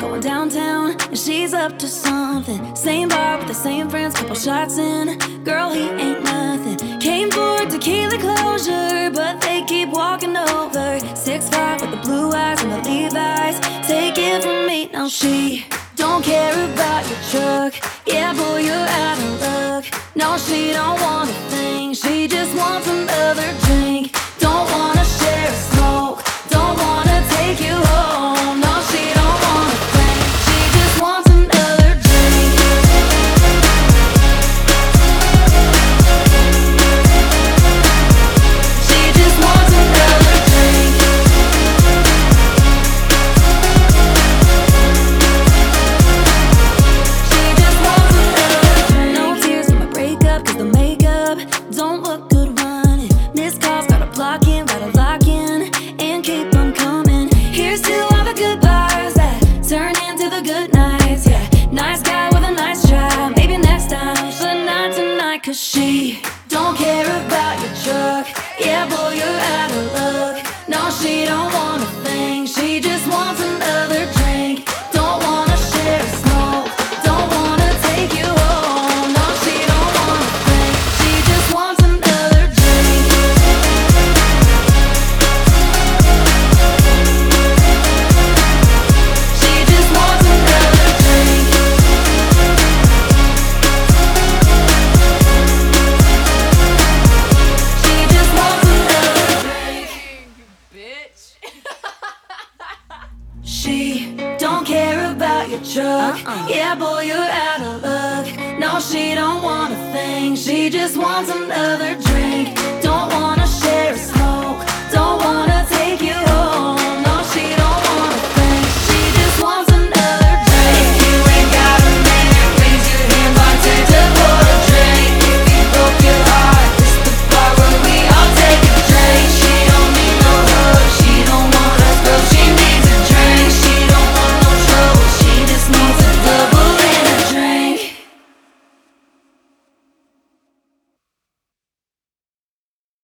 going downtown, and she's up to something. Same bar with the same friends, couple shots in. Girl, he ain't nothing. Came for tequila closure, but they keep walking over. 6'5" with the blue eyes and the Levi's. Take it from me, now she don't care about your truck. Yeah, boy, you're out of luck. No, she don't want a thing. She just wants another drink. Don't wanna share a smoke. Don't wanna take you home. No, she don't want a thing. She just wants another drink. She just wants another drink. She just wants another drink. No tears in my breakup, 'cause the makeup don't look good running. Missed calls, gotta block in, gotta lock in, and keep on coming. Here's to all the goodbyes that turn into the good nights. Yeah, nice guy with a nice try. Maybe next time, but not tonight, 'cause she don't care about your truck. Yeah, boy, you're out of luck. No, she don't want a thing. She just wants another drink. Don't wanna share a smoke. Don't wanna take you home. No, she don't want a thing. She just wants another drink. She just wants another drink. She just wants another drink. Bitch. She don't care about your truck. Yeah, boy, you're out of luck. No, she don't want a thing. She just wants another